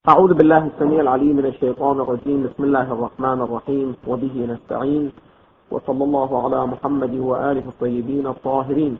أعوذ بالله السميع العليم من الشيطان الرجيم. بسم الله الرحمن الرحيم، وبه نستعين، وصلى الله على محمد وآله الطيبين الطاهرين.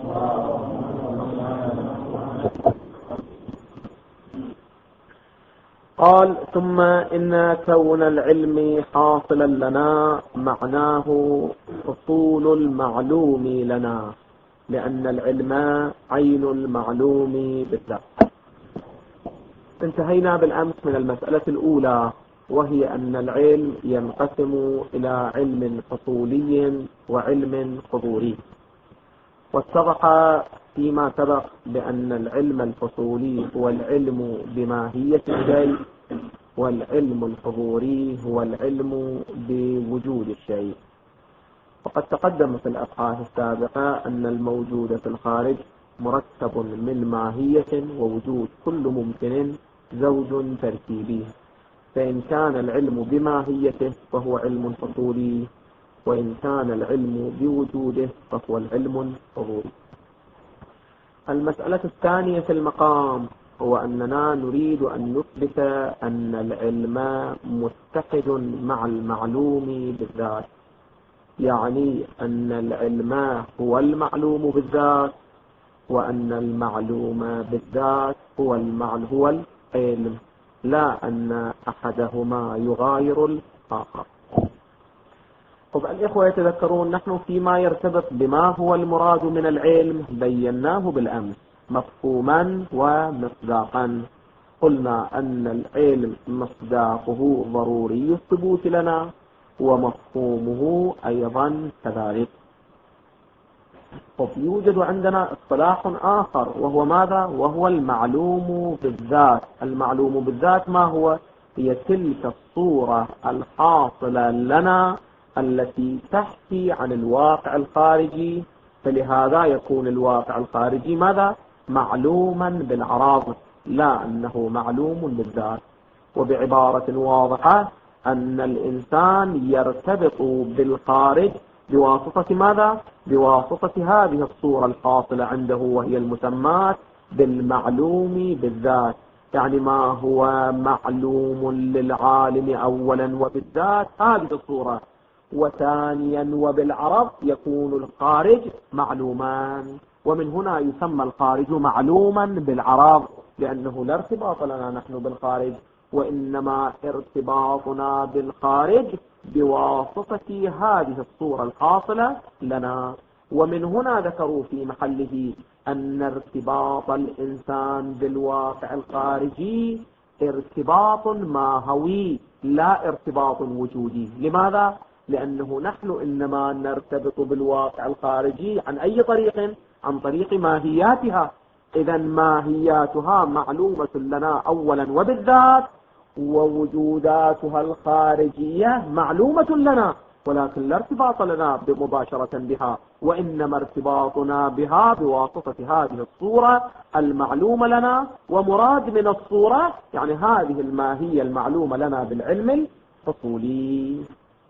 قال: ثم إن كون العلم حاصلا لنا معناه حصول المعلوم لنا، لأن العلم عين المعلوم بالذات. انتهينا بالأمس من المسألة الأولى، وهي أن العلم ينقسم إلى علم حصولي وعلم حضوري، واتضح فيما سبق بأن العلم الحصولي هو العلم بماهية الشيء، والعلم الحضوري هو العلم بوجود الشيء. وقد تقدم في الأبحاث السابقة أن الموجود في الخارج مركب من ماهية ووجود، كل ممكن زوج تركيبي، فإن كان العلم بماهيته فهو علم حصولي، وإن كان العلم بوجوده فهو العلم الحضوري. المسألة الثانية في المقام هو أننا نريد أن نثبت أن العلم متحد مع المعلوم بالذات، يعني أن العلم هو المعلوم بالذات، وأن المعلوم بالذات هو العلم، لا أن أحدهما يغاير الآخر. طب الإخوة يتذكرون نحن فيما يرتبط بما هو المراد من العلم بيناه بالأمس مفهوما ومصداقا. قلنا أن العلم مصداقه ضروري الثبوت لنا، ومفهومه أيضا كذلك. يوجد عندنا اصطلاح آخر وهو ماذا؟ وهو المعلوم بالذات. المعلوم بالذات ما هو؟ هي تلك الصورة الحاصلة لنا التي تحكي عن الواقع الخارجي، فلهذا يكون الواقع الخارجي ماذا؟ معلوما بالعراض، لا أنه معلوم بالذات. وبعبارة واضحة أن الإنسان يرتبط بالخارج بواسطة ماذا؟ بواسطة هذه الصورة الحاصلة عنده، وهي المسمات بالمعلوم بالذات. يعني ما هو معلوم للعالم أولا وبالذات هذه الصورة، وثانيا وبالعرض يكون الخارج معلومان، ومن هنا يسمى الخارج معلوما بالعرض، لأنه لا ارتباط لنا نحن بالخارج، وإنما ارتباطنا بالخارج بواسطة هذه الصورة الحاصلة لنا. ومن هنا ذكروا في محله أن ارتباط الإنسان بالواقع الخارجي ارتباط ماهوي لا ارتباط وجودي. لماذا؟ لأنه نحن إنما نرتبط بالواقع الخارجي عن أي طريق؟ عن طريق ماهياتها. إذا ماهياتها معلومة لنا أولا وبالذات، ووجوداتها الخارجية معلومة لنا، ولكن لا ارتباط لنا مباشرة بها، وإنما ارتباطنا بها بواسطة هذه الصورة المعلومة لنا. ومراد من الصورة يعني هذه الماهية المعلومة لنا بالعلم الحصولي.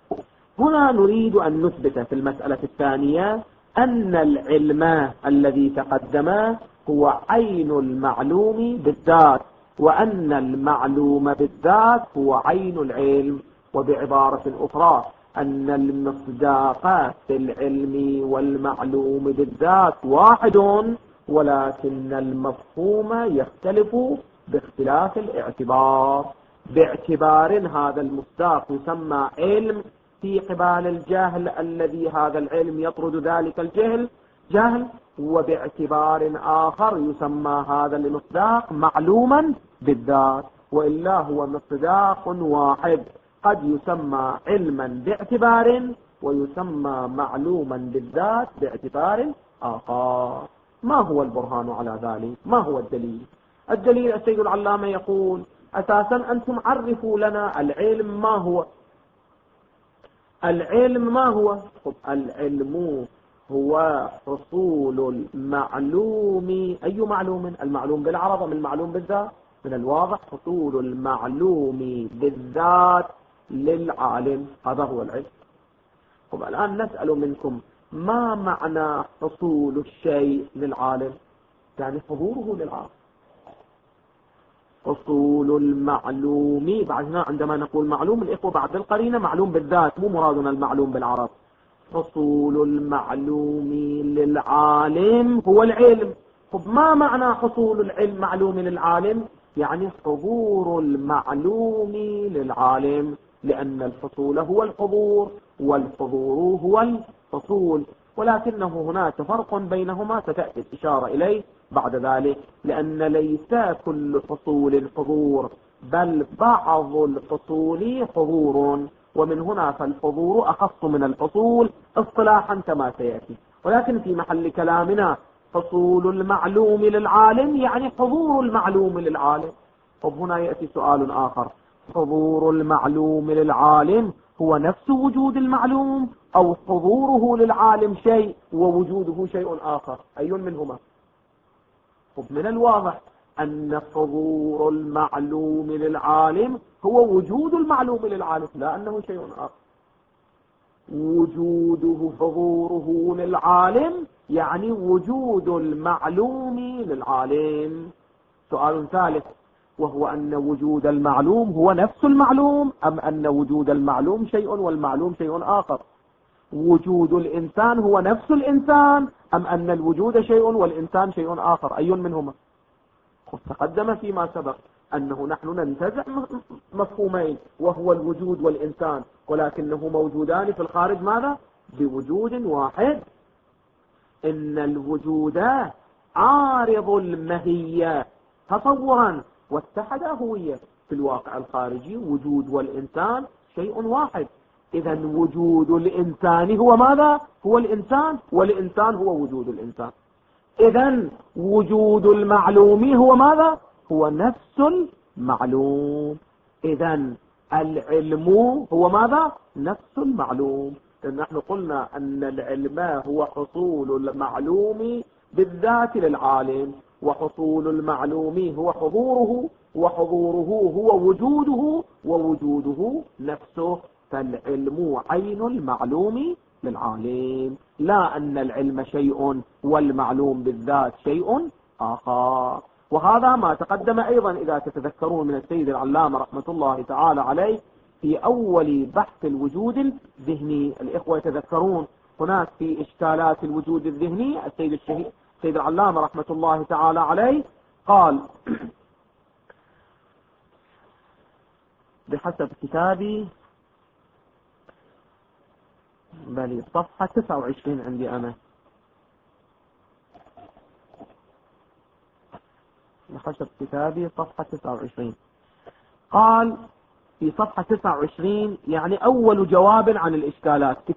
هنا نريد أن نثبت في المسألة الثانية أن العلم الذي تقدم هو عين المعلوم بالذات، وأن المعلوم بالذات هو عين العلم. وبعبارة أخرى أن المصداق في العلم والمعلوم بالذات واحد، ولكن المفهوم يختلف باختلاف الاعتبار. باعتبار هذا المصداق يسمى علم في قبال الجاهل الذي هذا العلم يطرد ذلك جهل، وباعتبار آخر يسمى هذا المصداق معلوما بالذات، وإلا هو مصداق واحد، قد يسمى علما باعتبار ويسمى معلوما بالذات باعتبار آخر. ما هو البرهان على ذلك؟ ما هو الدليل؟ الدليل السيد العلامة يقول: أساسا أنتم عرفوا لنا العلم ما هو. العلم ما هو؟ العلم هو حصول المعلوم. أي معلوم؟ المعلوم بالعرض من المعلوم بالذات؟ من الواضح حصول المعلوم بالذات للعالم، هذا هو العلم. الآن نسأل منكم: ما معنى حصول الشيء للعالم؟ يعني حضوره للعالم. حصول المعلوم، بعد هنا عندما نقول معلوم الإخوة بعد القرينة معلوم بالذات، مو مرادنا المعلوم بالعرب. حصول المعلوم للعالم هو العلم. طب ما معنى حصول العلم معلوم للعالم؟ يعني حضور المعلوم للعالم، لأن الحصول هو الحضور والحضور هو الحصول، ولكنه هناك فرق بينهما ستأتي الإشارة إليه بعد ذلك، لأن ليس كل حصول حضور بل بعض الحصول حضور، ومن هنا فالحضور أخص من الحصول اصطلاحا كما سيأتي. ولكن في محل كلامنا حصول المعلوم للعالم يعني حضور المعلوم للعالم. طب هنا يأتي سؤال آخر، حضور المعلوم للعالم هو نفس وجود المعلوم أو حضوره للعالم شيء ووجوده شيء آخر؟ أي منهما؟ طب من الواضح أن حضور المعلوم للعالم هو وجود المعلوم للعالم، لا أنه شيء آخر. وجوده حضوره للعالم يعني وجود المعلوم للعالم. سؤال ثالث، وهو أن وجود المعلوم هو نفس المعلوم أم أن وجود المعلوم شيء والمعلوم شيء آخر؟ وجود الإنسان هو نفس الإنسان أم أن الوجود شيء والإنسان شيء آخر؟ أي منهما؟ تقدم فيما سبق أنه نحن ننتزع مفهومين، وهو الوجود والإنسان، ولكنه موجودان في الخارج ماذا؟ بوجود واحد. إن الوجود عارض المهية تصورا واتحد هوية، في الواقع الخارجي وجود والإنسان شيء واحد. إذا وجود الإنسان هو ماذا؟ هو الإنسان، والإنسان هو وجود الإنسان. إذا وجود المعلوم هو ماذا؟ هو نفس المعلوم. إذا العلم هو ماذا؟ نفس المعلوم. نحن قلنا أن العلم هو حصول المعلوم بالذات للعالم، وحصول المعلوم هو حضوره، وحضوره هو وجوده، ووجوده نفسه. فالعلم عين المعلوم للعالم، لا أن العلم شيء والمعلوم بالذات شيء آخر. وهذا ما تقدم أيضا إذا تتذكرون من السيد العلامة رحمة الله تعالى عليه في أول بحث الوجود الذهني. الإخوة يتذكرون هناك في إشكالات الوجود الذهني السيد العلامة رحمة الله تعالى عليه قال بحسب كتابي بل صفحة 29 عندي أنا، بحسب كتابي صفحة 29، قال في صفحة 29 يعني أول جواب عن الإشكالات في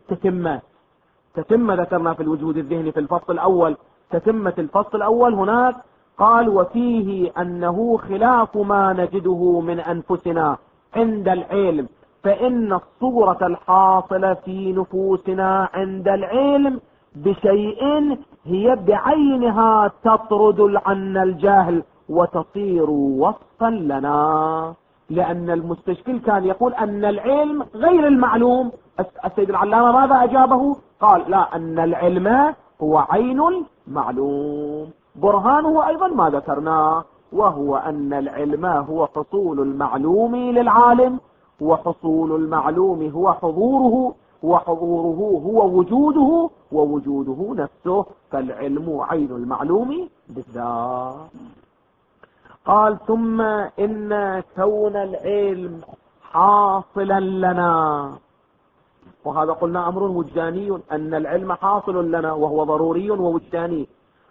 تتمة ذكرنا في الوجود الذهني في الفصل الأول، تتمة الفصل الأول هناك قال وفيه أنه خلاف ما نجده من أنفسنا عند العلم، فإن الصورة الحاصلة في نفوسنا عند العلم بشيء هي بعينها تطرد عنا الجهل وتصير وصفا لنا. لأن المستشكل كان يقول أن العلم غير المعلوم. السيد العلامة ماذا أجابه؟ قال لا، أن العلم هو عين المعلوم. برهانه أيضا ما ذكرناه، وهو أن العلم هو حصول المعلوم للعالم، وحصول المعلوم هو حضوره، وحضوره هو وجوده، ووجوده نفسه. فالعلم عين المعلوم بالذات. قال ثم إن كون العلم حاصلا لنا، وهذا قلنا أمر وجداني، أن العلم حاصل لنا وهو ضروري ووجداني،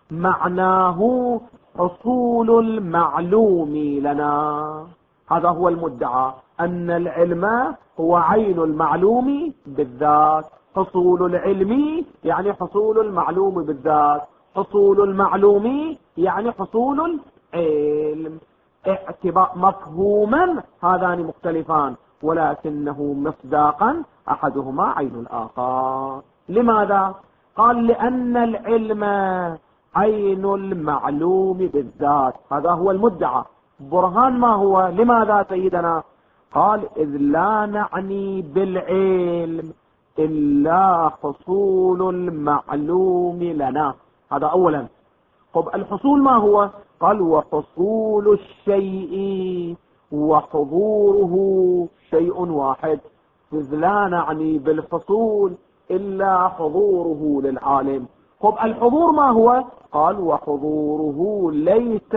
معناه حصول المعلوم لنا. هذا هو المدعى، أن العلم هو عين المعلوم بالذات. حصول العلم يعني حصول المعلوم بالذات، حصول المعلوم يعني حصول العلم. اعتبار مفهوما هذان مختلفان، ولكنه مصداقا أحدهما عين الآخر. لماذا؟ قال لأن العلم عين المعلوم بالذات، هذا هو المدعى. برهان ما هو؟ لماذا سيدنا؟ قال إذ لا نعني بالعلم إلا حصول المعلوم لنا. هذا أولا. طب الحصول ما هو؟ قال وحصول الشيء وحضوره شيء واحد، إذ لا نعني بالحصول إلا حضوره للعالم. طب الحضور ما هو؟ قال وحضوره ليس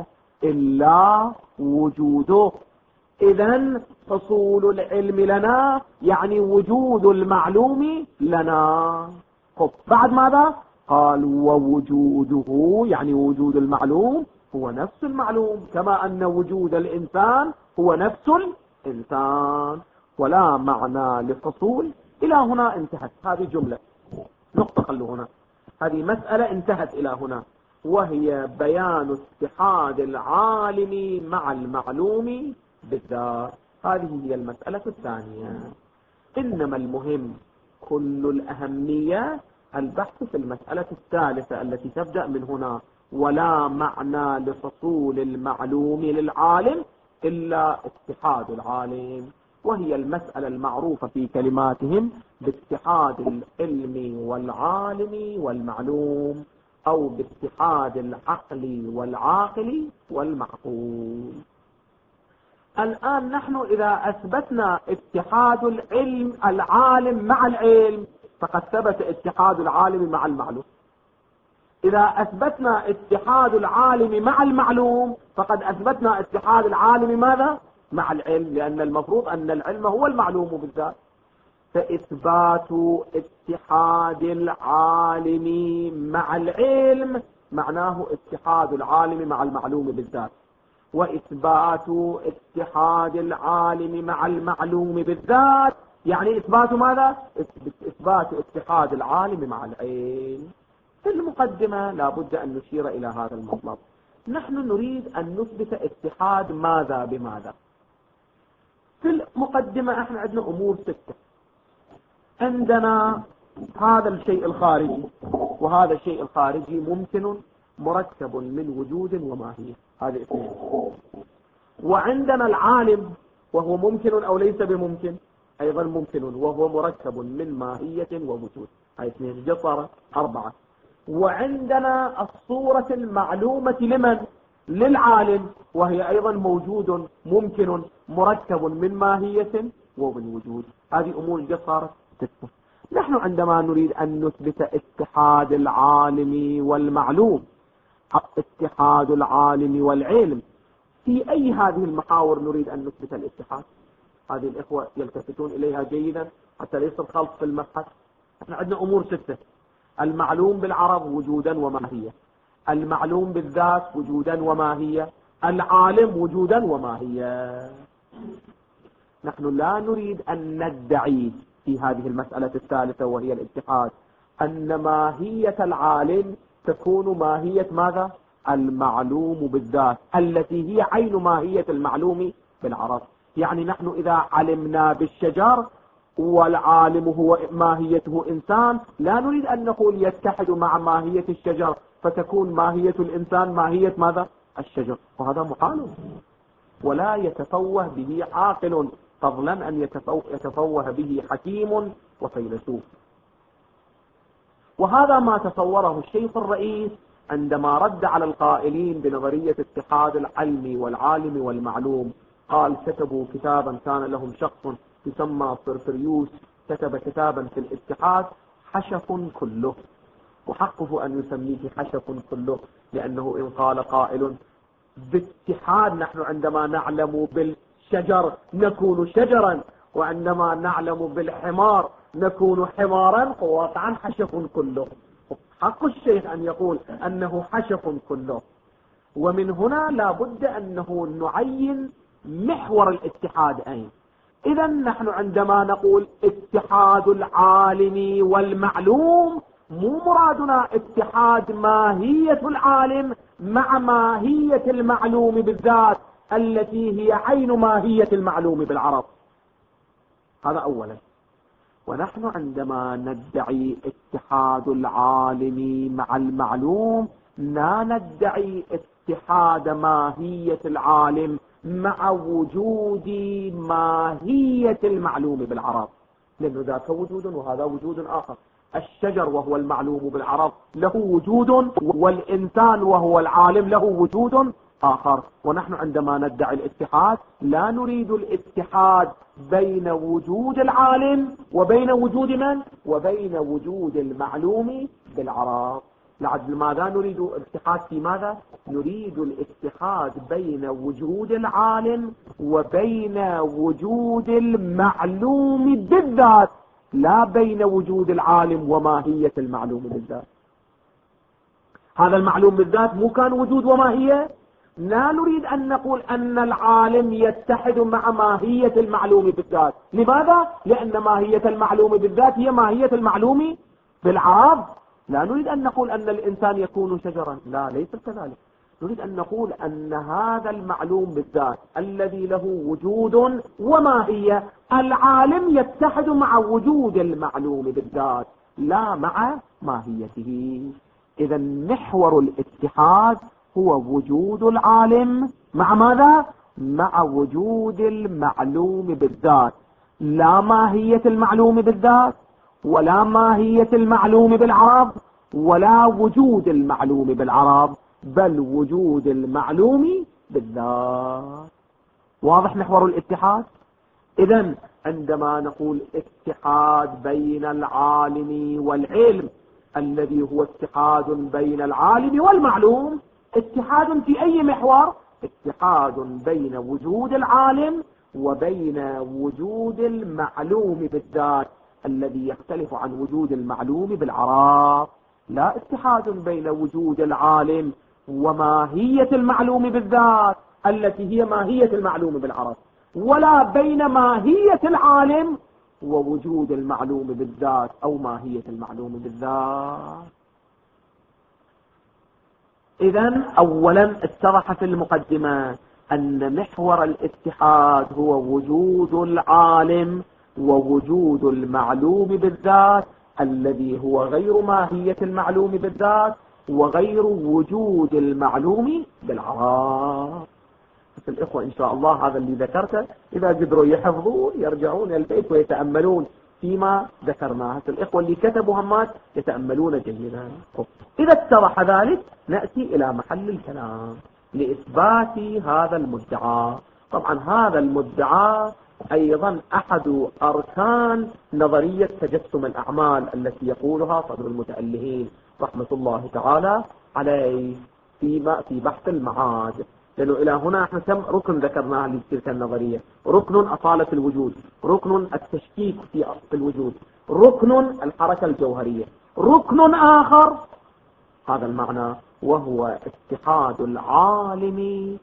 إلا وجوده. إذن حصول العلم لنا يعني وجود المعلوم لنا. طب بعد ماذا؟ قال ووجوده يعني وجود المعلوم هو نفس المعلوم، كما أن وجود الإنسان هو نفس الإنسان، ولا معنى للحصول. إلى هنا انتهت هذه جملة، نقطة خلوا هنا، هذه مسألة انتهت إلى هنا، وهي بيان اتحاد العالم مع المعلوم بالذات. هذه هي المسألة الثانية. إنما المهم كل الأهمية البحث في المسألة الثالثة التي تبدأ من هنا، ولا معنى لحصول المعلوم للعالم إلا اتحاد العالم، وهي المسألة المعروفة في كلماتهم باتحاد العلم والعالم والمعلوم، أو باتحاد العقل والعاقل والمعقول. الآن نحن إذا أثبتنا اتحاد العلم العالم مع العلم فقد ثبت اتحاد العالم مع المعلوم. إذا أثبتنا اتحاد العالم مع المعلوم فقد أثبتنا اتحاد العالم ماذا؟ مع العلم، لأن المفروض أن العلم هو المعلوم بالذات. فإثبات اتحاد العالم مع العلم معناه اتحاد العالم مع المعلوم بالذات، وإثبات اتحاد العالم مع المعلوم بالذات يعني إثبات ماذا؟ إثبات اتحاد العالم مع العلم. في المقدمة لابد أن نشير إلى هذا المطلب. نحن نريد أن نثبت اتحاد ماذا بماذا. في المقدمة احنا عندنا أمور 6. عندنا هذا الشيء الخارجي، وهذا الشيء الخارجي ممكن مركب من وجود وماهية، هذه 2. وعندنا العالم وهو ممكن أو ليس بممكن، أيضا ممكن وهو مركب من ماهية ووجود، هذه 2 جصرة 4. وعندنا الصورة المعلومة لمن؟ للعالم، وهي أيضا موجود ممكن مركب من ماهية ومن وجود، هذه أمور جصرة 6. نحن عندما نريد أن نثبت اتحاد العالم والمعلوم، اتحاد العالم والعلم، في أي هذه المحاور نريد أن نثبت الاتحاد؟ هذه الإخوة يلتفتون إليها جيدا حتى ليس الخلط في المبحث. احنا عندنا أمور 6: المعلوم بالعرب وجودا وماهية، المعلوم بالذات وجودا وماهية، العالم وجودا وماهية. نحن لا نريد أن ندعي في هذه المسألة الثالثة وهي الاتحاد أن ماهية العالم تكون ماهية ماذا؟ المعلوم بالذات، التي هي عين ماهية المعلوم بالعرب. يعني نحن إذا علمنا بالشجر والعالم هو ماهيته إنسان، لا نريد أن نقول يتحد مع ماهية الشجر فتكون ماهية الإنسان ماهية ماذا؟ الشجر، وهذا محال ولا يتفوه به عاقل، فضلا أن يتفوه به حكيم وفيلسوف. وهذا ما تصوره الشيخ الرئيس عندما رد على القائلين بنظرية اتحاد العلم والعالم والمعلوم. قال كتبوا كتابا، كان لهم شخص يسمى فرفريوس، كتب كتابا في الاتحاد حشف كله، وحقه أن يسميه حشف كله، لأنه إن قال قائل باتحاد نحن عندما نعلم بالشجر نكون شجرا، وعندما نعلم بالحمار نكون حمارا، وواقعا حشف كله. حق الشيخ أن يقول أنه حشف كله. ومن هنا لابد أنه نعين محور الاتحاد أين. إذا نحن عندما نقول اتحاد العالم والمعلوم مو مرادنا اتحاد ماهية العالم مع ماهية المعلوم بالذات التي هي عين ماهية المعلوم بالعرب، هذا أولا. ونحن عندما ندعي اتحاد العالم مع المعلوم لا ندعي اتحاد ماهية العالم مع وجود ماهية المعلوم بالعرب، لأنه ذاك وجود وهذا وجود آخر. الشجر وهو المعلوم بالعرب له وجود، والإنسان وهو العالم له وجود آخر. ونحن عندما ندعي الاتحاد لا نريد الاتحاد بين وجود العالم وبين وجود من؟ وبين وجود المعلوم بالعرب. لماذا نريد الاتحاد في ماذا؟ نريد الاتحاد بين وجود العالم وبين وجود المعلوم بالذات، لا بين وجود العالم وماهية المعلوم بالذات. هذا المعلوم بالذات مو كان وجود وماهية. لا نريد أن نقول أن العالم يتحد مع ماهية المعلوم بالذات. لماذا؟ لأن ماهية المعلوم بالذات هي ماهية المعلوم بالعرب. لا نريد أن نقول أن الإنسان يكون شجرا، لا، ليس كذلك. نريد أن نقول أن هذا المعلوم بالذات الذي له وجود وماهية، العالم يتحد مع وجود المعلوم بالذات لا مع ماهيته. إذا محور الاتحاد هو وجود العالم مع ماذا؟ مع وجود المعلوم بالذات، لا ماهية المعلوم بالذات ولا ماهية المعلوم بالعرب ولا وجود المعلوم بالعرب، بل وجود المعلوم بالذات. واضح محور الاتحاد؟ إذن عندما نقول اتحاد بين العالم والعلم الذي هو اتحاد بين العالم والمعلوم، اتحاد في أي محور؟ اتحاد بين وجود العالم وبين وجود المعلوم بالذات الذي يختلف عن وجود المعلوم بالعرب. لا اتحاد بين وجود العالم وماهية المعلوم بالذات التي هي ماهية المعلوم بالعرب، ولا بين ماهية العالم ووجود المعلوم بالذات أو ماهية المعلوم بالذات. إذن أولا اتضح في المقدمة أن محور الاتحاد هو وجود العالم ووجود المعلوم بالذات الذي هو غير ماهية المعلوم بالذات وغير وجود المعلوم بالعرب. الإخوة إن شاء الله هذا اللي ذكرته إذا قدروا يحفظوا يرجعون إلى البيت ويتأملون فيما ذكرناه. الإخوة اللي كتبوا همات يتأملون جيدا. إذا اتضح ذلك نأتي إلى محل الكلام لإثبات هذا المدعى. طبعا هذا المدعى أيضا أحد أركان نظرية تجسم الأعمال التي يقولها صدر المتألهين رحمة الله تعالى عليه في بحث المعاد. لأنه إلى هنا احنا كم ركن ذكرناه لتلك النظرية: ركن أصالة الوجود، ركن التشكيك في الوجود، ركن الحركة الجوهرية، ركن آخر هذا المعنى وهو اتحاد العالم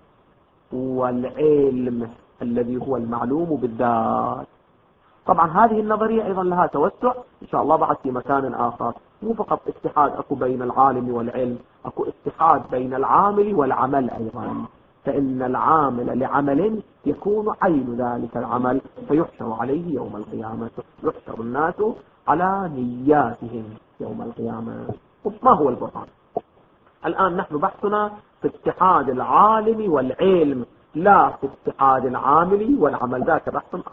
والعلم الذي هو المعلوم بالذات. طبعا هذه النظرية أيضا لها توسع إن شاء الله بعد في مكان آخر. مو فقط اتحاد أكو بين العالم والعلم، أكو اتحاد بين العامل والعمل أيضا، فإن العامل لعمل يكون عين ذلك العمل فيحشر عليه يوم القيامة، يحشر الناس على نياتهم يوم القيامة. ما هو البرهان؟ الآن نحن بحثنا في اتحاد العالم والعلم لا في اتحاد العامل والعمل، ذاك بحث آخر.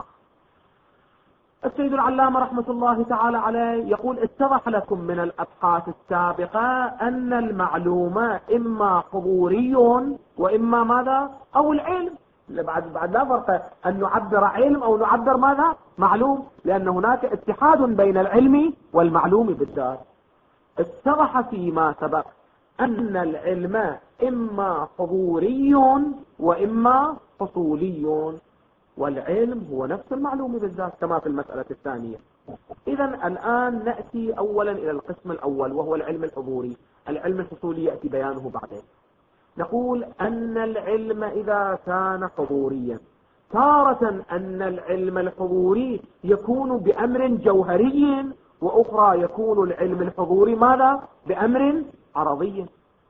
السيد العلامة رحمة الله تعالى عليه يقول: اتضح لكم من الأبحاث السابقة أن المعلوم إما حضوري وإما ماذا؟ أو العلم. بعد لا فرق أن نعبر علم أو نعبر ماذا؟ معلوم، لأن هناك اتحاد بين العلم والمعلوم بالذات. اتضح فيما سبق أن العلم إما حضوري وإما حصولي، والعلم هو نفس المعلوم بالذات كما في المسألة الثانية. إذا الآن نأتي أولا إلى القسم الأول وهو العلم الحضوري. العلم الحصولي يأتي بيانه بعدين. نقول أن العلم إذا كان حضوريا، تارة أن العلم الحضوري يكون بأمر جوهري، وأخرى يكون العلم الحضوري ماذا؟ بأمر عرضي.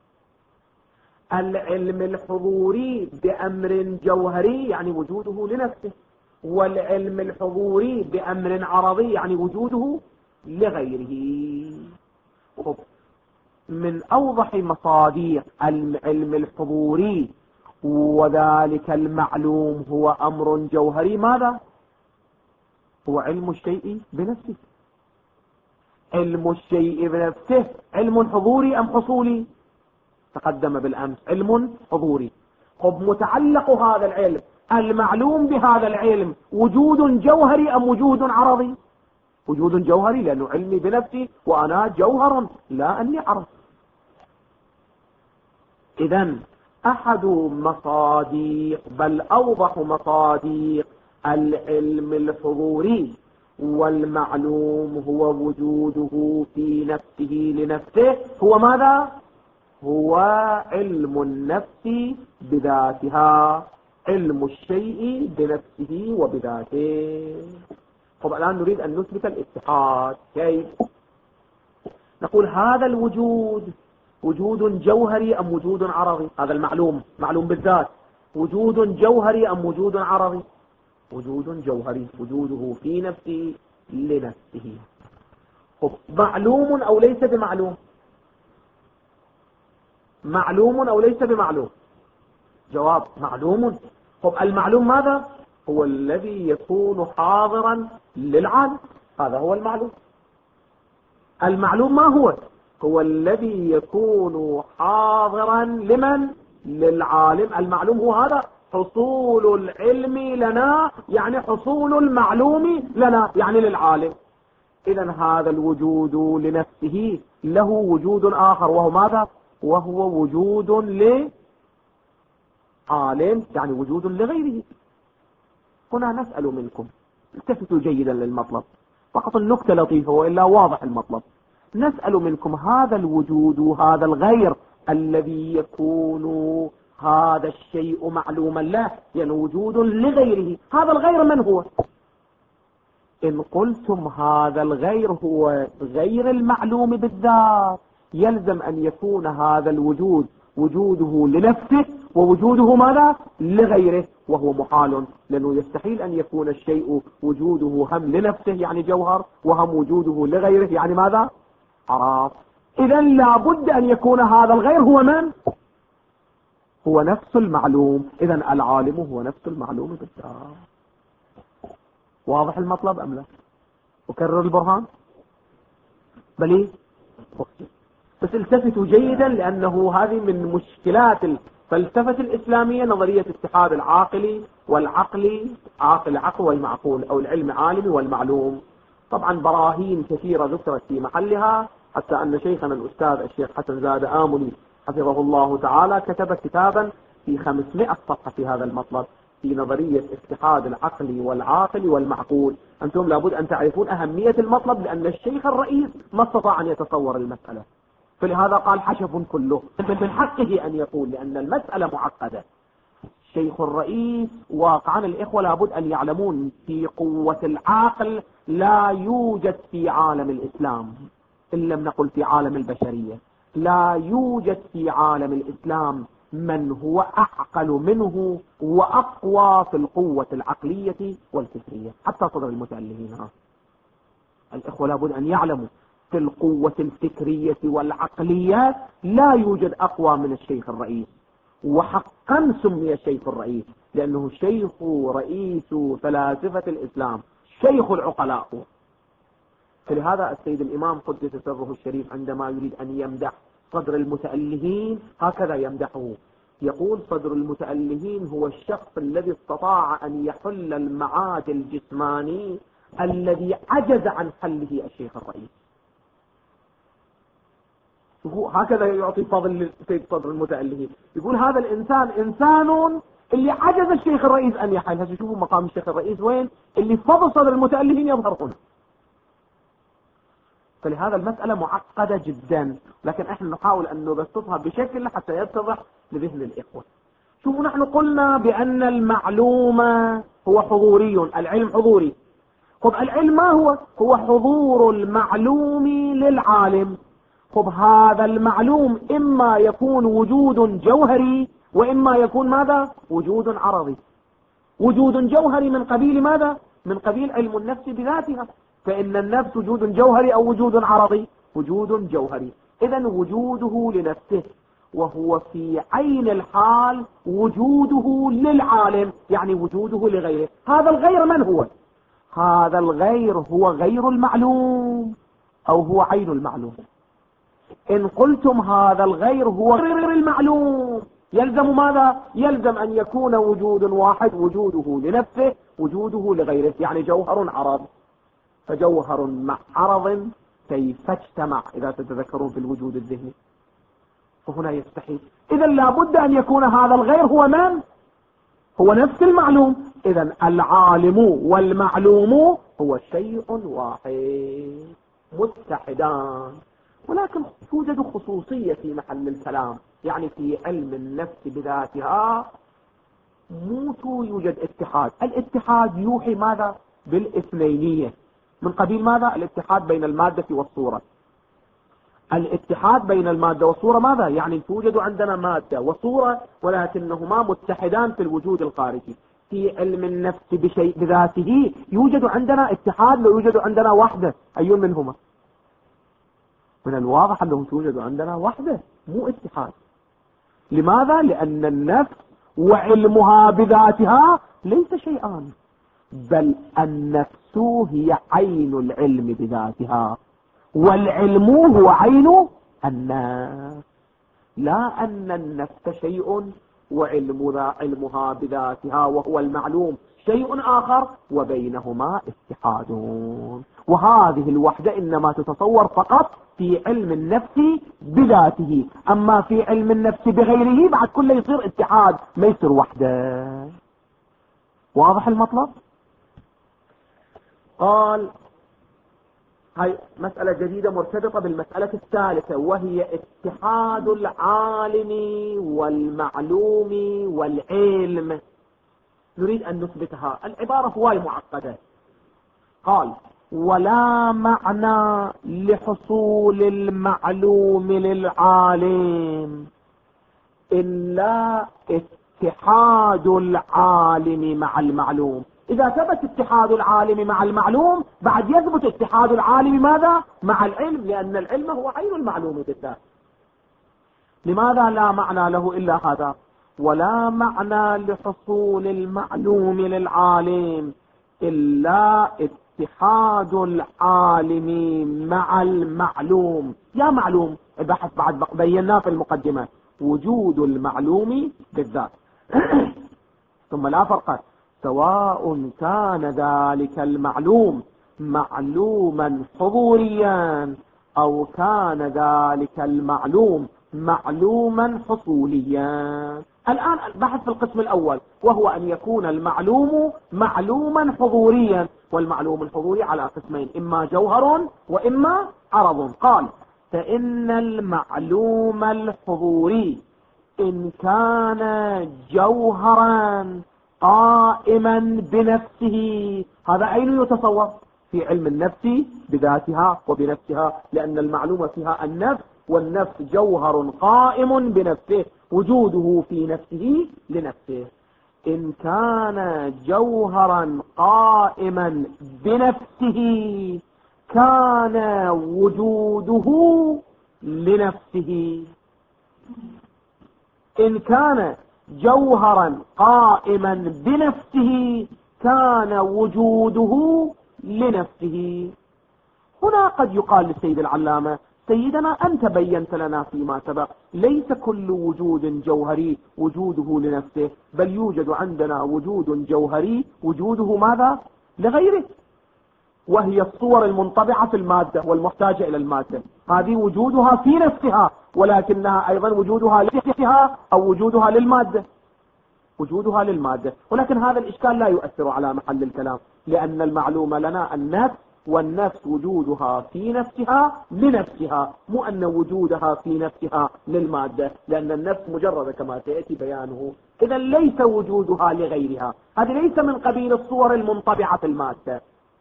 العلم الحضوري بأمر جوهري يعني وجوده لنفسه، والعلم الحضوري بأمر عرضي يعني وجوده لغيره. من أوضح مصادر العلم الحضوري وذلك المعلوم هو أمر جوهري ماذا؟ هو علم الشيء بنفسه. علم الشيء بنفسه علم حضوري أم حصولي؟ تقدم بالأمس علم حضوري. طب متعلق هذا العلم المعلوم بهذا العلم وجود جوهري أم وجود عرضي؟ وجود جوهري، لأنه علمي بنفسي وأنا جوهر لا أني عرض. إذن أحد مصادق بل أوضح مصادق العلم الحضوري والمعلوم هو وجوده في نفسه لنفسه هو ماذا؟ هو علم النفس بذاتها، علم الشيء بنفسه وبذاته. طب الآن نريد أن نثبت الاتحاد. كيف؟ نقول هذا الوجود وجود جوهري أم وجود عرضي؟ هذا المعلوم معلوم بالذات وجود جوهري أم وجود عرضي؟ وجود جوهري، وجوده في نفسه لنفسه. معلوم أو ليس بمعلوم؟ معلوم أو ليس بمعلوم؟ جواب معلوم. طب المعلوم ماذا؟ هو الذي يكون حاضرا للعالم، هذا هو المعلوم. المعلوم ما هو؟ هو الذي يكون حاضرا لمن؟ للعالم. المعلوم هو هذا حصول العلم لنا، يعني حصول المعلوم لنا يعني للعالم. إذن هذا الوجود لنفسه له وجود آخر وهو ماذا؟ وهو وجود لعالم، يعني وجود لغيره. هنا نسأل منكم، التفتوا جيدا للمطلب، فقط النكتة لطيفة وإلا واضح المطلب. نسأل منكم هذا الوجود هذا الغير الذي يكون هذا الشيء معلوما له، يعني وجود لغيره، هذا الغير من هو؟ إن قلتم هذا الغير هو غير المعلوم بالذات يلزم أن يكون هذا الوجود وجوده لنفسه ووجوده ماذا؟ لغيره، وهو محال، لأنه يستحيل أن يكون الشيء وجوده هم لنفسه يعني جوهر وهم وجوده لغيره يعني ماذا؟ عراف. إذن لابد أن يكون هذا الغير هو من؟ هو نفس المعلوم. إذن العالم هو نفس المعلوم بالذات. واضح المطلب أم لا؟ أكرر البرهان؟ بلي؟ بس التفتوا جيدا، لأنه هذه من مشكلات الفلسفة الإسلامية، نظرية اتحاد العاقل والعقل، عاقل عقل والمعقول، أو العلم عالم والمعلوم. طبعا براهين كثيرة ذكرت في محلها، حتى أن شيخنا الأستاذ الشيخ حسن زاد آمني حفظه الله تعالى كتب كتابا في 500 صفحة في هذا المطلب، في نظرية اتحاد العقل والعاقل والمعقول. أنتم لابد أن تعرفون أهمية المطلب، لأن الشيخ الرئيس ما استطاع أن يتصور المسألة، فلهذا قال حشف كله. من حقه أن يقول، لأن المسألة معقدة. الشيخ الرئيس واقعا الإخوة لابد أن يعلمون في قوة العقل لا يوجد في عالم الإسلام، إن لم نقل في عالم البشرية، لا يوجد في عالم الإسلام من هو أعقل منه وأقوى في القوة العقلية والفكرية. حتى صدر المتألهين الإخوة لابد أن يعلموا في القوة الفكرية والعقلية لا يوجد أقوى من الشيخ الرئيس. وحقا سمي الشيخ الرئيس لأنه شيخ رئيس فلاسفة الإسلام، شيخ العقلاء. فلهذا السيد الإمام قدس سره الشريف عندما يريد أن يمدح صدر المتألهين هكذا يمدحه، يقول صدر المتألهين هو الشخص الذي استطاع أن يحل المعاد الجسماني الذي عجز عن حله الشيخ الرئيس. هكذا يعطي فضل للسيد صدر المتألهين، يقول هذا الإنسان إنسان اللي عجز الشيخ الرئيس أن يحل. هذا شوفوا مقام الشيخ الرئيس وين، اللي فضل صدر المتألهين يظهر هنا. فلهذا المسألة معقدة جدا، لكن احنا نحاول أن نبسطها بشكل حتى يتضح لذهن الإخوة. شوفوا نحن قلنا بأن المعلوم هو حضوري، العلم حضوري. طب العلم ما هو؟ هو حضور المعلوم للعالم. طب هذا المعلوم إما يكون وجود جوهري وإما يكون ماذا؟ وجود عرضي. وجود جوهري من قبيل ماذا؟ من قبيل علم النفس بذاتها، فإن النفس وجود جوهري أو وجود عرضي؟ وجود جوهري. إذن وجوده لنفسه، وهو في عين الحال وجوده للعالم، يعني وجوده لغيره. هذا الغير من هو؟ هذا الغير هو غير المعلوم. أو هو عين المعلوم. إن قلتم هذا الغير هو غير المعلوم يلزم ماذا؟ يلزم أن يكون وجود واحد وجوده لنفسه وجوده لغيره، يعني جوهر عرض، فجوهر مع عرض كيف اجتمع إذا تتذكرون في الوجود الذهني، فهنا يستحيل. إذا لابد أن يكون هذا الغير هو من؟ هو نفس المعلوم. إذا العالم والمعلوم هو شيء واحد متحدان، ولكن توجد خصوصية في محل الكلام، يعني في علم النفس بذاتها مو يوجد اتحاد. الاتحاد يوحي ماذا؟ بالاثنينية، من قبيل ماذا؟ الاتحاد بين المادة والصورة. الاتحاد بين المادة والصورة ماذا؟ يعني توجد عندنا مادة وصورة ولكنهما متحدان في الوجود الخارجي. في علم النفس بشيء بذاته يوجد عندنا اتحاد ويوجد عندنا وحدة، أي منهما؟ من الواضح أنه توجد عندنا وحدة مو اتحاد. لماذا؟ لأن النفس وعلمها بذاتها ليس شيئان، بل النفس هي عين العلم بذاتها، والعلم هو عين النفس، لا أن النفس شيء وعلمها بذاتها وهو المعلوم شيء آخر وبينهما اتحاد. وهذه الوحدة إنما تتصور فقط في علم النفس بذاته، أما في علم النفس بغيره بعد كله يصير اتحاد ما يصير وحدة. واضح المطلب؟ قال هاي مسألة جديدة مرتبطة بالمسألة الثالثة، وهي اتحاد العالم والمعلوم والعلم. نريد أن نثبتها. العبارة هواي معقدة. قال ولا معنى لحصول المعلوم للعالم إلا اتحاد العالم مع المعلوم. إذا ثبت اتحاد العالم مع المعلوم بعد يثبت اتحاد العالم ماذا؟ مع العلم، لأن العلم هو عين المعلوم بالذات. لماذا لا معنى له إلا هذا؟ ولا معنى لحصول المعلوم للعالم إلا اتحاد العالم مع المعلوم. يا معلوم البحث بعد بيناه في المقدمة، وجود المعلوم بالذات. ثم لا فرق سواء كان ذلك المعلوم معلوما حضوريا أو كان ذلك المعلوم معلوما حصوليا. الآن البحث في القسم الأول، وهو أن يكون المعلوم معلوما حضوريا، والمعلوم الحضوري على قسمين، إما جوهر وإما عرض. قال فإن المعلوم الحضوري إن كان جوهرا قائما بنفسه، هذا أين يتصور؟ في علم النفس بذاتها وبنفسها، لأن المعلومة فيها النفس، والنفس جوهر قائم بنفسه وجوده في نفسه لنفسه. إن كان جوهرا قائما بنفسه كان وجوده لنفسه. إن كان جوهرا قائما بنفسه كان وجوده لنفسه. هنا قد يقال للسيد العلامة سيدنا أنت بينت لنا فيما سبق ليس كل وجود جوهري وجوده لنفسه، بل يوجد عندنا وجود جوهري وجوده ماذا؟ لغيره، وهي الصور المنطبعة في المادة والمحتاجة إلى المادة، هذه وجودها في نفسها، ولكنها أيضا وجودها لنفسها أو وجودها للمادة، وجودها للمادة. ولكن هذا الإشكال لا يؤثر على محل الكلام، لأن المعلوم لنا النفس، والنفس وجودها في نفسها لنفسها، مو أن وجودها في نفسها للمادة، لأن النفس مجرد كما سيأتي بيانه. إذا ليس وجودها لغيرها، هذا ليس من قبيل الصور المنطبعة في المادة.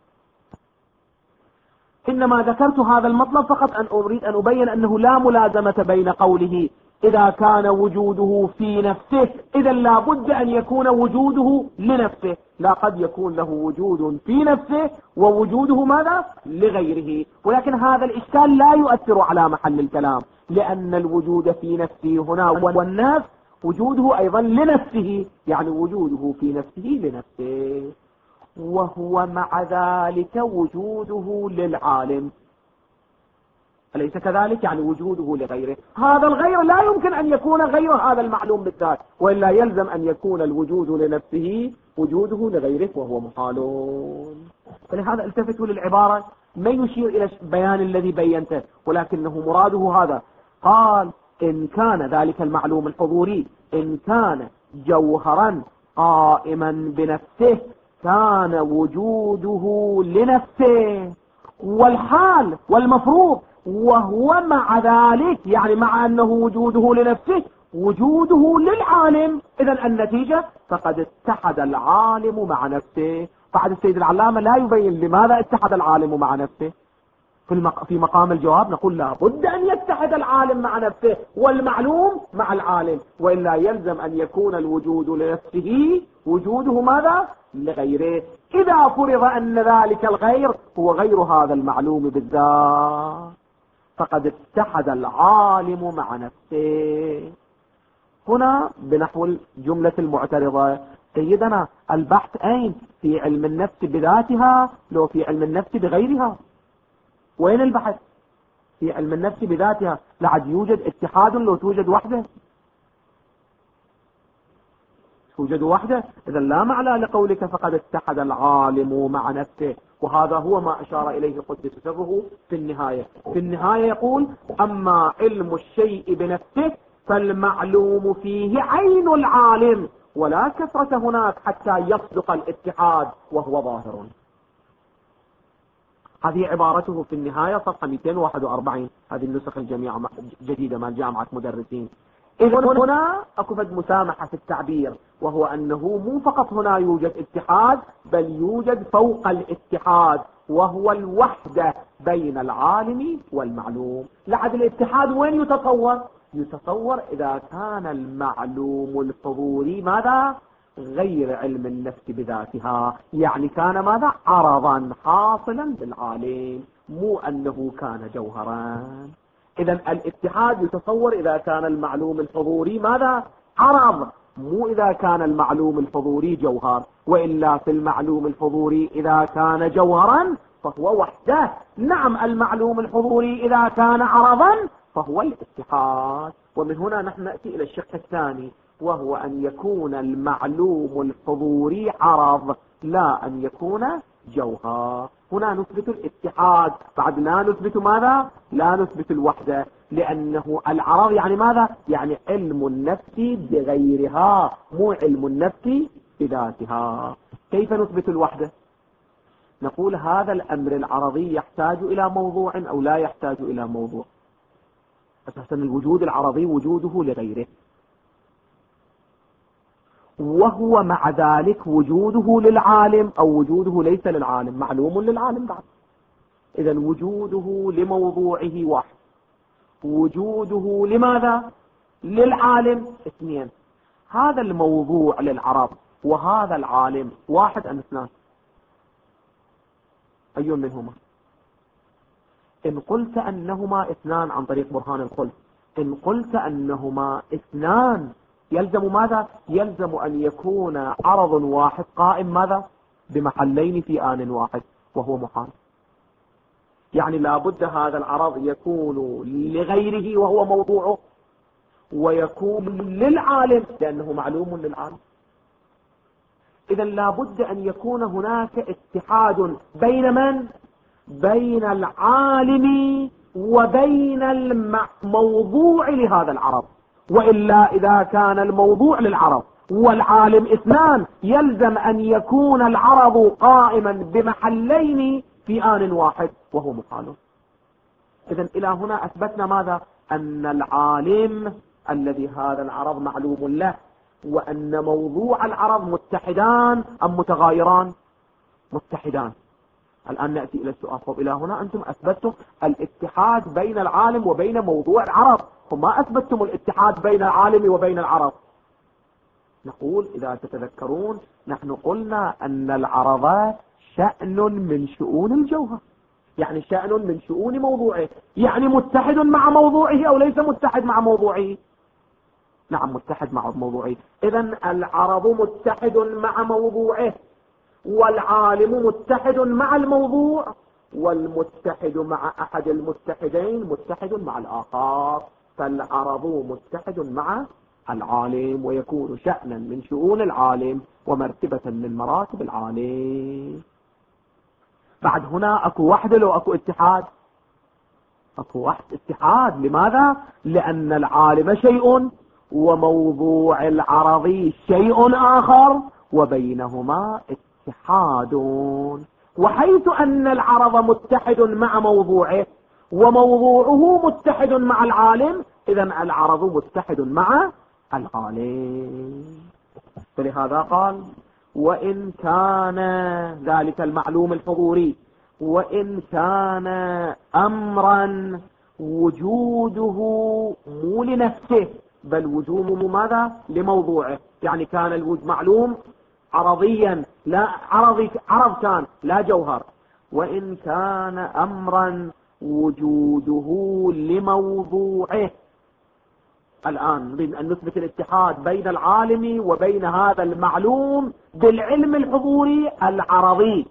إنما ذكرت هذا المطلب فقط أن أريد أن أبين أنه لا ملازمة بين قوله إذا كان وجوده في نفسه، إذا لا بد أن يكون وجوده لنفسه، لا قد يكون له وجود في نفسه ووجوده ماذا؟ لغيره. ولكن هذا الإشكال لا يؤثر على محل الكلام، لأن الوجود في نفسه هنا والنفس وجوده أيضا لنفسه، يعني وجوده في نفسه لنفسه، وهو مع ذلك وجوده للعالم. أليس كذلك؟ يعني وجوده لغيره. هذا الغير لا يمكن أن يكون غير هذا المعلوم بالذات، وإلا يلزم أن يكون الوجود لنفسه وجوده لغيره وهو محال. فلهذا التفتوا للعبارة، ما يشير إلى بيان الذي بينته، ولكنه مراده هذا. قال إن كان ذلك المعلوم الحضوري إن كان جوهرا قائما بنفسه كان وجوده لنفسه، والحال والمفروض وهو مع ذلك، يعني مع أنه وجوده لنفسه وجوده للعالم. إذن النتيجة فقد اتحد العالم مع نفسه. بعد السيد العلامة لا يبين لماذا اتحد العالم مع نفسه. في مقام الجواب نقول لا بد أن يتحد العالم مع نفسه والمعلوم مع العالم، وإلا يلزم أن يكون الوجود لنفسه وجوده ماذا؟ لغيره. إذا فرض أن ذلك الغير هو غير هذا المعلوم بالذات فقد اتحد العالم مع نفسه. هنا بنحو الجملة المعترضة، سيدنا البحث أين؟ في علم النفس بذاتها لو في علم النفس بغيرها؟ وين البحث؟ في علم النفس بذاتها لعد يوجد اتحاد لو توجد وحدة؟ توجد وحدة. إذا لا معنى لقولك فقد اتحد العالم مع نفسه، وهذا هو ما أشار إليه قدس سره في النهاية. في النهاية يقول أما علم الشيء بنفسه فالمعلوم فيه عين العالم ولا كثرة هناك حتى يصدق الاتحاد وهو ظاهر. هذه عبارته في النهاية صفحة 241. هذه النسخ الجديدة مع جامعة مدرسين. إذن هنا أكفت مسامحة في التعبير، وهو أنه مو فقط هنا يوجد اتحاد بل يوجد فوق الاتحاد وهو الوحدة بين العالم والمعلوم. لعد الاتحاد وين يتصور؟ يتصور إذا كان المعلوم الحضوري ماذا؟ غير علم النفس بذاتها، يعني كان ماذا؟ عرضا حاصلا بالعالم، مو أنه كان جوهرا. إذا الاتحاد يتصور إذا كان المعلوم الحضوري ماذا؟ عرض، مو إذا كان المعلوم الحضوري جوهر. وإلا في المعلوم الحضوري إذا كان جوهرا فهو وحده. نعم المعلوم الحضوري إذا كان عرضا فهو الاتحاد. ومن هنا نحن نأتي إلى الشق الثاني، وهو أن يكون المعلوم الحضوري عرض لا أن يكون جوهر. هنا نثبت الاتحاد، بعد لا نثبت ماذا؟ لا نثبت الوحدة، لأنه العرض يعني ماذا؟ يعني علم النفس بغيرها مو علم النفس بذاتها. كيف نثبت الوحدة؟ نقول هذا الأمر العرضي يحتاج إلى موضوع أو لا يحتاج إلى موضوع. أساسا الوجود العرضي وجوده لغيره، وهو مع ذلك وجوده للعالم أو وجوده ليس للعالم، معلوم للعالم بعد. إذا وجوده لموضوعه واحد، وجوده لماذا؟ للعالم اثنين. هذا الموضوع للعرب وهذا العالم واحد أم اثنان؟ أي منهما؟ إن قلت أنهما اثنان عن طريق برهان الخلد، إن قلت أنهما اثنان يلزم ماذا؟ يلزم أن يكون عرض واحد قائم ماذا؟ بمحلين في آن واحد وهو محال. يعني لابد هذا العرض يكون لغيره وهو موضوعه، ويكون للعالم لأنه معلوم للعالم. إذا لابد أن يكون هناك اتحاد بين من؟ بين العالم وبين الموضوع لهذا العرض. وإلا إذا كان الموضوع للعرض والعالم اثنان يلزم أن يكون العرض قائما بمحلين في آن واحد وهو محال. إذن إلى هنا أثبتنا ماذا؟ أن العالم الذي هذا العرض معلوم له وأن موضوع العرض متحدان أم متغايران؟ متحدان. الآن نأتي إلى السؤال، طب إلى هنا أنتم أثبتتم الاتحاد بين العالم وبين موضوع العرض، وما أثبتتم الاتحاد بين العالم وبين العرض. نقول إذا تتذكرون نحن قلنا أن العرض شأن من شؤون الجوهر، يعني شأن من شؤون موضوعه، يعني متحد مع موضوعه أو ليس متحد مع موضوعه؟ نعم متحد مع موضوعه. إذن العرض متحد مع موضوعه، والعالم متحد مع الموضوع، والمتحد مع أحد المتحدين متحد مع الآخر، فالعرض متحد مع العالم، ويكون شأنا من شؤون العالم ومرتبة من مراتب العالم. بعد هنا أكو وحدة لو أكو اتحاد؟ أكو واحد اتحاد. لماذا؟ لأن العالم شيء وموضوع العرض شيء آخر وبينهما اتحاد. وحيث أن العرض متحد مع موضوعه وموضوعه متحد مع العالم، إذن العرض متحد مع العالم. فلهذا قال: وإن كان ذلك المعلوم الحضوري وإن كان أمرا وجوده مو لنفسه بل وجوده ماذا؟ لموضوعه. يعني كان الوجود معلوم عرضيا، لا عرض كان لا جوهر. وإن كان أمرا وجوده لموضوعه. الآن نريد أن نثبت الاتحاد بين العالم وبين هذا المعلوم بالعلم الحضوري العرضي،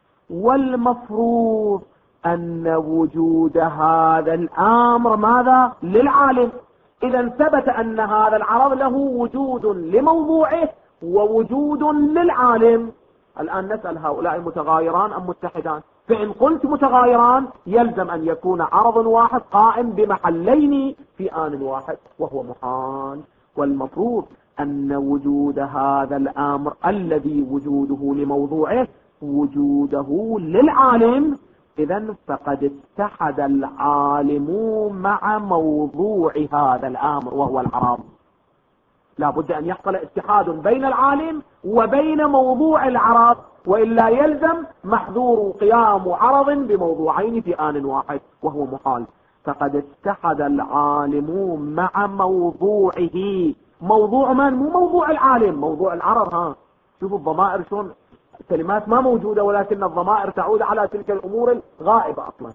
والمفروض أن وجود هذا الأمر ماذا؟ للعالم. إذا ثبت أن هذا العرض له وجود لموضوعه ووجود للعالم. الآن نسأل: هؤلاء متغايران أم متحدان؟ فإن قلت متغايران يلزم أن يكون عرض واحد قائم بمحلين في آن واحد، وهو محال. والمفروض أن وجود هذا الأمر الذي وجوده لموضوعه وجوده للعالم. إذن فقد اتحد العالم مع موضوع هذا الأمر وهو العرض. لا بد أن يحصل اتحاد بين العالم وبين موضوع العرض، وإلا يلزم محذور قيام عرض بموضوعين في آن واحد، وهو محال. فقد اتحد العالم مع موضوعه. موضوع من؟ مو موضوع العالم، موضوع العرض. شوفوا الضمائر شلون كلمات ما موجودة، ولكن الضمائر تعود على تلك الأمور الغائبة أصلا.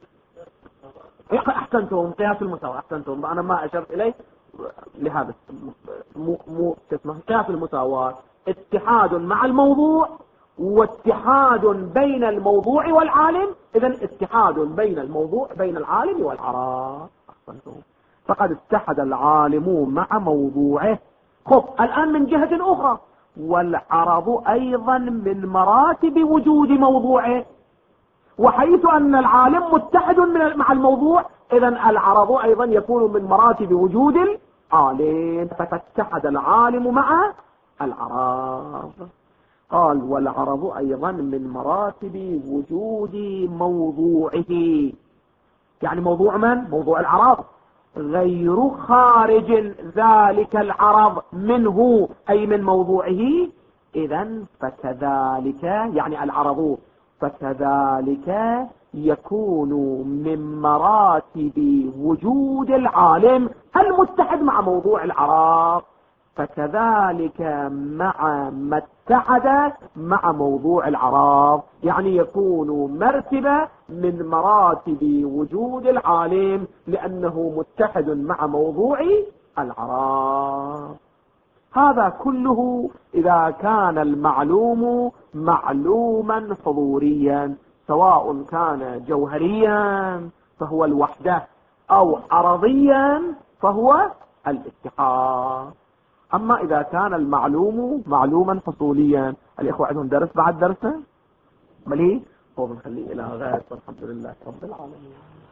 أحسنتم، قياس المساواة. أحسنتم، أنا ما أشرت إليه لهذا مو قياس المساواة. اتحاد مع الموضوع واتحاد بين الموضوع والعالم. إذن اتحاد بين الموضوع بين العالم والعرض. أحسنتم. فقد اتحد العالم مع موضوعه. خب الآن من جهة أخرى، والعرض أيضا من مراتب وجود موضوعه، وحيث أن العالم متحد مع الموضوع، إذن العرض أيضا يكون من مراتب وجود العالم. فاتحد العالم مع العرض. قال: والعرض أيضا من مراتب وجود موضوعه. يعني موضوع من؟ موضوع العرض، غير خارج ذلك العرض منه، أي من موضوعه. إذن فكذلك يعني العرض فكذلك يكون من مراتب وجود العالم المتحد مع موضوع العرض، فكذلك مع ما اتحد مع موضوع العرض. يعني يكون مرتبة من مراتب وجود العالم لأنه متحد مع موضوع العرض. هذا كله إذا كان المعلوم معلوما حضوريا، سواء كان جوهريا فهو الوحدة أو عرضيا فهو الاتحاد. أما إذا كان المعلوم معلوما حصوليا، الإخوة عندهم درس بعد درسه مليه؟ هو بنخليه إلى غاية. والحمد لله رب العالمين.